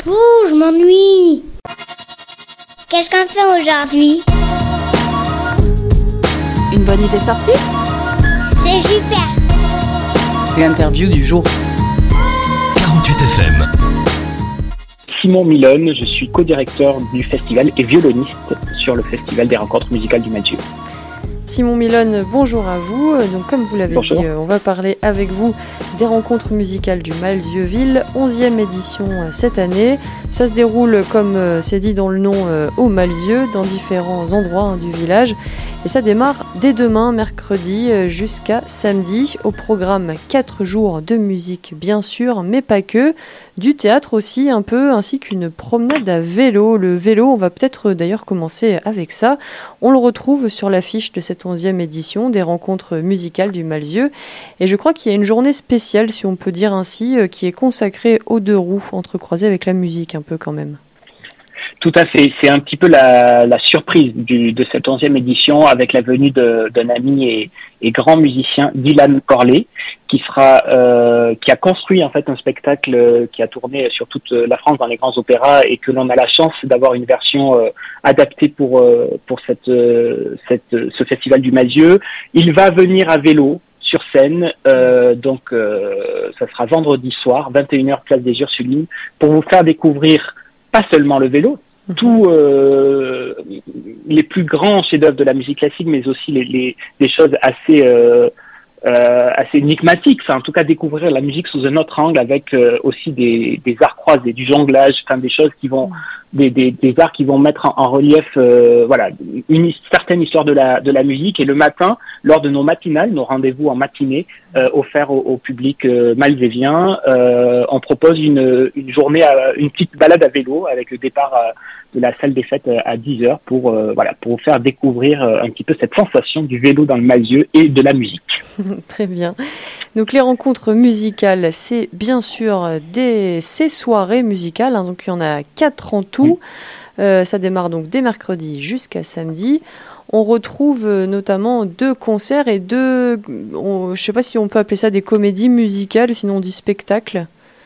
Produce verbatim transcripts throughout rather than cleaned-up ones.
Ouh, je m'ennuie. Qu'est-ce qu'on fait aujourd'hui? Une bonne idée sortie? C'est super. L'interview du jour. quarante-huit F M. Simon Milone, je suis co-directeur du festival et violoniste sur le festival des rencontres musicales du Malzieu. Simon Milone, bonjour à vous. Donc, comme vous l'avez Bonjour. dit, on va parler avec vous des rencontres musicales du Malzieu-Ville, onzième édition cette année. Ça se déroule, comme c'est dit dans le nom, au Malzieu, dans différents endroits hein, du village. Et ça démarre dès demain, mercredi, jusqu'à samedi. Au programme, quatre jours de musique, bien sûr, mais pas que. Du théâtre aussi, un peu, ainsi qu'une promenade à vélo. Le vélo, on va peut-être d'ailleurs commencer avec ça. On le retrouve sur l'affiche de cette onzième édition des rencontres musicales du Malzieu. Et je crois qu'il y a une journée spéciale, si on peut dire ainsi, qui est consacrée aux deux roues, entrecroisée avec la musique, un peu quand même. Tout à fait, c'est un petit peu la, la surprise du, de cette onzième édition avec la venue de, d'un ami et, et grand musicien, Dylan Corley, qui sera, euh, qui a construit en fait un spectacle qui a tourné sur toute la France dans les grands opéras et que l'on a la chance d'avoir une version euh, adaptée pour euh, pour cette, euh, cette ce festival du Malzieu. Il va venir à vélo sur scène, euh, donc euh, ça sera vendredi soir, vingt et une heures, place des Ursulines, pour vous faire découvrir pas seulement le vélo, tous euh, les plus grands chefs-d'œuvre de la musique classique, mais aussi les, les, des choses assez euh, euh, assez énigmatiques. Enfin, en tout cas, découvrir la musique sous un autre angle avec euh, aussi des, des arts croisés, du jonglage, enfin des choses qui vont des, des, des arts qui vont mettre en, en relief, euh, voilà, une certaine histoire de la de la musique. Et le matin, lors de nos matinales, nos rendez-vous en matinée euh, offerts au, au public euh, malzévien, euh, on propose une une journée, à, une petite balade à vélo avec le départ à, de la salle des fêtes à dix heures pour euh, voilà pour vous faire découvrir euh, un petit peu cette sensation du vélo dans le Malzieu et de la musique. Très bien. Donc les rencontres musicales, c'est bien sûr des ces soirées musicales, hein, donc il y en a quatre en tout. Mmh. Euh, ça démarre donc dès mercredi jusqu'à samedi. On retrouve euh, notamment deux concerts et deux, on, je ne sais pas si on peut appeler ça des comédies musicales, sinon on dit spectacles.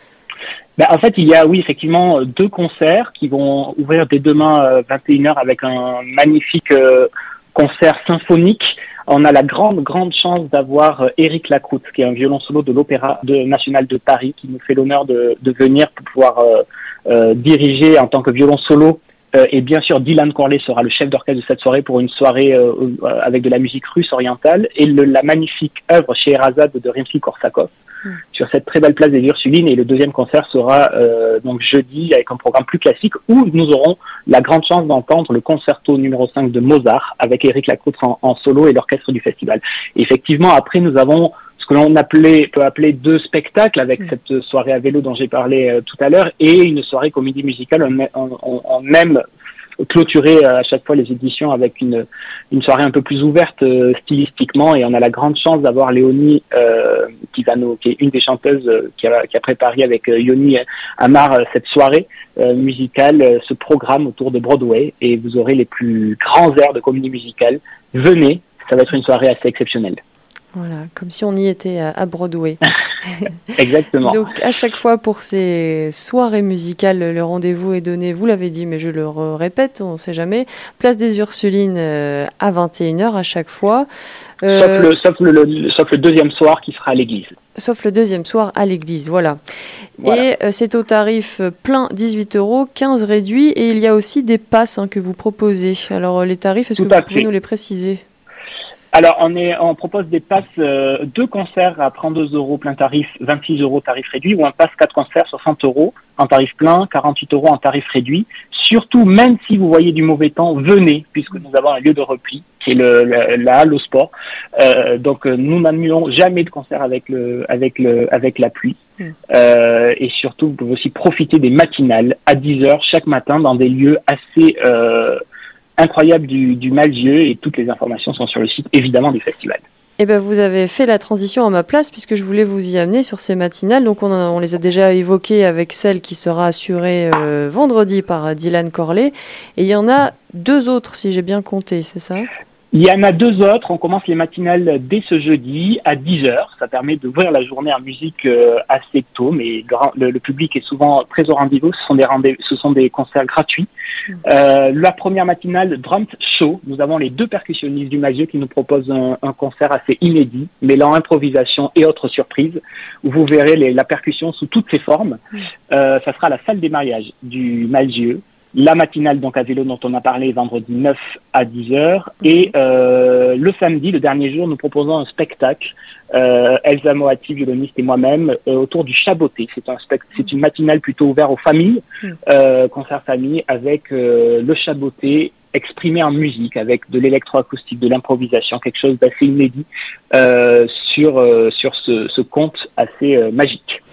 Ben, en fait, il y a, oui, effectivement, deux concerts qui vont ouvrir dès demain euh, vingt et une heures avec un magnifique euh, concert symphonique. On a la grande, grande chance d'avoir euh, Éric Lacroute, qui est un violon solo de l'Opéra de, national de Paris, qui nous fait l'honneur de, de venir pour pouvoir euh, euh, diriger en tant que violon solo. Euh, et bien sûr, Dylan Corley sera le chef d'orchestre de cette soirée pour une soirée euh, euh, avec de la musique russe orientale et le, la magnifique œuvre Scheherazade de Rimsky-Korsakov. Sur cette très belle place des Ursulines, et le deuxième concert sera euh, donc jeudi avec un programme plus classique où nous aurons la grande chance d'entendre le concerto numéro cinq de Mozart avec Éric Lacroute en, en solo et l'orchestre du festival. Et effectivement, après nous avons ce que l'on appelait, peut appeler deux spectacles avec mmh. cette soirée à vélo dont j'ai parlé euh, tout à l'heure et une soirée comédie musicale. On, on, on, on aime clôturer à chaque fois les éditions avec une une soirée un peu plus ouverte euh, stylistiquement, et on a la grande chance d'avoir Léonie euh, qui va nous qui est une des chanteuses euh, qui a qui a préparé avec euh, Yoni Amar euh, cette soirée euh, musicale, euh, ce programme autour de Broadway, et vous aurez les plus grands airs de comédie musicale. Venez, ça va être une soirée assez exceptionnelle. Voilà, comme si on y était à Broadway. Exactement. Donc à chaque fois pour ces soirées musicales, le rendez-vous est donné, vous l'avez dit, mais je le répète, on ne sait jamais, place des Ursulines euh, à vingt et une heures à chaque fois. Euh, sauf, le, sauf, le, le, sauf le deuxième soir qui sera à l'église. Sauf le deuxième soir à l'église, voilà. voilà. Et euh, c'est au tarif plein dix-huit euros, quinze réduits, et il y a aussi des passes hein, que vous proposez. Alors les tarifs, est-ce Tout que vous pouvez fait. nous les préciser ? Alors, on, est, on propose des passes, euh, deux concerts à trente-deux euros plein tarif, vingt-six euros tarif réduit, ou un pass quatre concerts, soixante euros en tarif plein, quarante-huit euros en tarif réduit. Surtout, même si vous voyez du mauvais temps, venez, puisque nous avons un lieu de repli, qui est le, la, la halle au sport. Euh, donc, nous n'annulons jamais de concert avec, le, avec, le, avec la pluie. Mmh. Euh, et surtout, vous pouvez aussi profiter des matinales à dix heures chaque matin dans des lieux assez... Euh, incroyable du, du Malzieu, et toutes les informations sont sur le site évidemment du festival. Eh ben, vous avez fait la transition à ma place puisque je voulais vous y amener sur ces matinales. Donc on, a, on les a déjà évoquées avec celle qui sera assurée euh, vendredi par Dylan Corley, et il y en a deux autres si j'ai bien compté, c'est ça ? Il y en a deux autres. On commence les matinales dès ce jeudi à dix heures. Ça permet d'ouvrir la journée en musique euh, assez tôt, mais le, le public est souvent très au rendez-vous. Ce sont des, rendez- ce sont des concerts gratuits. Mmh. Euh, la première matinale, Drum Show. Nous avons les deux percussionnistes du Malzieu qui nous proposent un, un concert assez inédit, mêlant improvisation et autres surprises, où vous verrez les, la percussion sous toutes ses formes. Mmh. Euh, ça sera à la salle des mariages du Malzieu. La matinale donc à vélo dont on a parlé vendredi neuf à dix heures et euh, le samedi, le dernier jour, nous proposons un spectacle, euh, Elsa Moati, violoniste et moi-même, euh, autour du chaboté. C'est un spect- c'est une matinale plutôt ouverte aux familles, euh, concert famille avec euh, le chaboté exprimé en musique, avec de l'électroacoustique, de l'improvisation, quelque chose d'assez inédit euh, sur, euh, sur ce, ce conte assez euh, magique.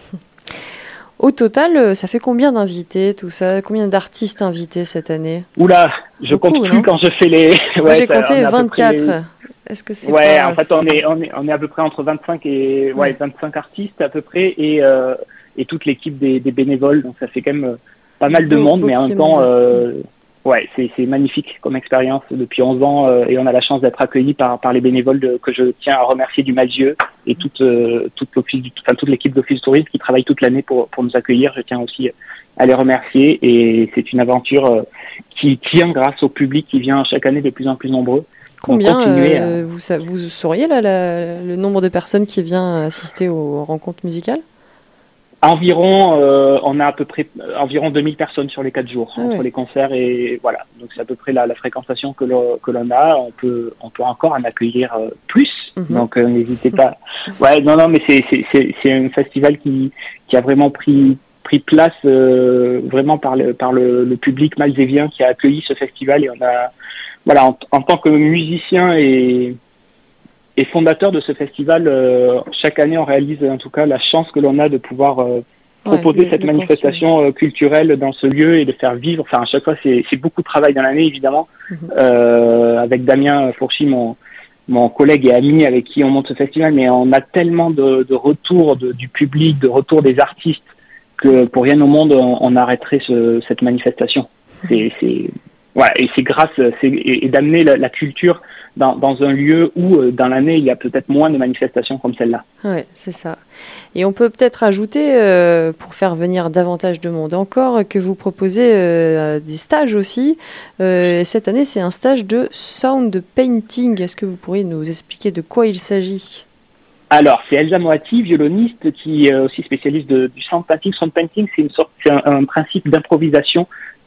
Au total, ça fait combien d'invités, tout ça? Combien d'artistes invités cette année? Oula, je Beaucoup, compte plus non quand je fais les... Moi, ouais, j'ai ça, compté vingt-quatre. Les... Est-ce que c'est ouais, pas... en fait, on est, on, est, on est à peu près entre vingt-cinq et ouais, vingt-cinq artistes à peu près et, euh, et toute l'équipe des, des bénévoles. Donc ça fait quand même pas mal de beau, monde, beau mais en même temps... Euh, ouais, c'est, c'est magnifique comme expérience depuis onze ans euh, et on a la chance d'être accueillis par, par les bénévoles de, que je tiens à remercier du Malzieu et toute, euh, toute, l'office, enfin, toute l'équipe d'Office Tourisme qui travaille toute l'année pour, pour nous accueillir. Je tiens aussi à les remercier et c'est une aventure euh, qui tient grâce au public qui vient chaque année de plus en plus nombreux. Combien euh, à... vous, vous sauriez là, la, le nombre de personnes qui vient assister aux rencontres musicales? Environ, euh, on a à peu près euh, environ deux mille personnes sur les quatre jours ah entre ouais. les concerts et voilà. Donc c'est à peu près la, la fréquentation que l'on, que l'on a. On peut, on peut encore en accueillir euh, plus. Mm-hmm. Donc euh, n'hésitez pas. Ouais, non, non, mais c'est, c'est, c'est, c'est un festival qui, qui a vraiment pris, pris place euh, vraiment par le, par le, le public malzévien qui a accueilli ce festival et on a, voilà, en, en tant que musicien et Et fondateur de ce festival, euh, chaque année on réalise en tout cas la chance que l'on a de pouvoir euh, proposer ouais, le, cette le manifestation euh, culturelle dans ce lieu et de faire vivre. Enfin, à chaque fois c'est, c'est beaucoup de travail dans l'année évidemment. Mm-hmm. Euh, avec Damien Fourchy, mon, mon collègue et ami avec qui on monte ce festival, mais on a tellement de, de retours de, du public, de retours des artistes que pour rien au monde on, on arrêterait ce, cette manifestation. C'est, c'est voilà, et c'est grâce c'est, et, et d'amener la, la culture Dans, dans un lieu où, euh, dans l'année, il y a peut-être moins de manifestations comme celle-là. Oui, c'est ça. Et on peut peut-être ajouter, euh, pour faire venir davantage de monde encore, que vous proposez euh, des stages aussi. Euh, cette année, c'est un stage de sound painting. Est-ce que vous pourriez nous expliquer de quoi il s'agit ? Alors, c'est Elsa Moati, violoniste, qui est aussi spécialiste de, du sound painting. Sound painting, c'est, une sorte, c'est un, un principe d'improvisation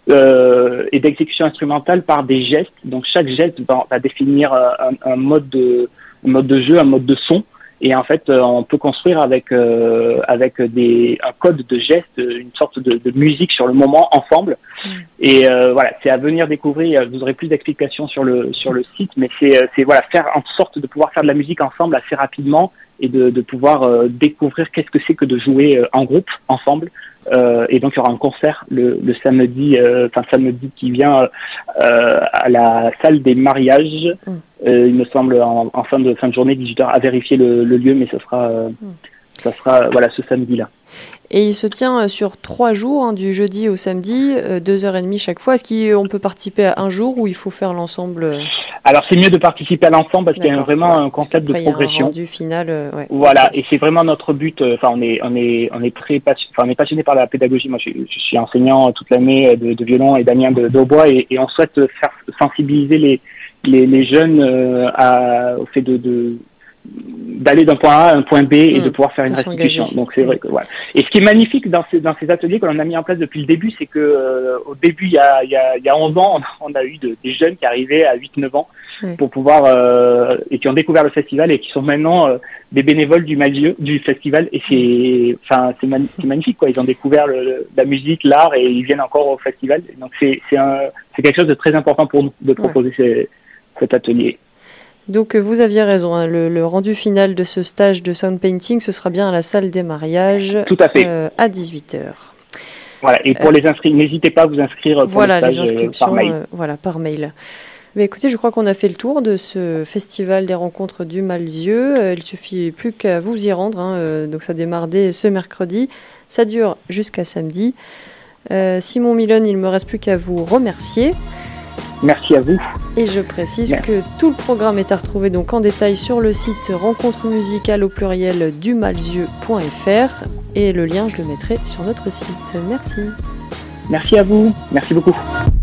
Euh, et d'exécution instrumentale par des gestes. Donc chaque geste va, va définir un, un mode de un mode de jeu, un mode de son. Et en fait, euh, on peut construire avec euh, avec des un code de gestes, une sorte de, de musique sur le moment ensemble. Mmh. Et euh, voilà, c'est à venir découvrir. Vous aurez plus d'explications sur le sur le site, mais c'est c'est voilà faire en sorte de pouvoir faire de la musique ensemble assez rapidement et de de pouvoir euh, découvrir qu'est-ce que c'est que de jouer euh, en groupe ensemble. Euh, et donc il y aura un concert le, le samedi, euh, enfin samedi qui vient euh, à la salle des mariages. Mm. Euh, il me semble en, en fin de fin de journée, dix-huit heures, à vérifier le, le lieu, mais ce sera, euh, mm. ça sera voilà ce samedi-là. Et il se tient sur trois jours, hein, du jeudi au samedi, euh, deux heures et demie chaque fois. Est-ce qu'on peut participer à un jour ou il faut faire l'ensemble euh... Alors c'est mieux de participer à l'ensemble parce D'accord. qu'il y a vraiment ouais. un concept de progression. Il y a un rendu final, euh, ouais. Voilà, et c'est vraiment notre but. Enfin, on est, on est, on est très passionné. Enfin, on est passionné par la pédagogie. Moi, je, je suis enseignant toute l'année de, de violon et Damien de, d'hautbois, et, et on souhaite faire sensibiliser les, les, les jeunes euh, à, au fait de, de d'aller d'un point A à un point B et mmh, de pouvoir faire une restitution. Donc c'est mmh. vrai que voilà. Et ce qui est magnifique dans ces dans ces ateliers que l'on a mis en place depuis le début, c'est que euh, au début il y a il y a il y a onze ans, on a, on a eu de, des jeunes qui arrivaient à huit neuf ans mmh. pour pouvoir euh, et qui ont découvert le festival et qui sont maintenant euh, des bénévoles du Malzieu, du festival, et c'est enfin c'est, man, c'est magnifique quoi. Ils ont découvert le, le, la musique, l'art, et ils viennent encore au festival. Donc c'est c'est un c'est quelque chose de très important pour nous de proposer ouais. ces, cet atelier. Donc vous aviez raison, hein, le, le rendu final de ce stage de sound painting, ce sera bien à la salle des mariages. Tout à fait. Euh, à dix-huit heures. Voilà, et pour euh, les inscrits, n'hésitez pas à vous inscrire pour voilà, le stage les inscriptions, par mail. Euh, voilà, par mail. Mais écoutez, je crois qu'on a fait le tour de ce festival des rencontres du Malzieu. Euh, il suffit plus qu'à vous y rendre, hein, euh, donc ça démarre dès ce mercredi. Ça dure jusqu'à samedi. Euh, Simon Milone, il ne me reste plus qu'à vous remercier. Merci à vous. Et je précise Merci. que tout le programme est à retrouver donc en détail sur le site rencontre musicale au pluriel du malzieu point f r et le lien je le mettrai sur notre site. Merci. Merci à vous. Merci beaucoup.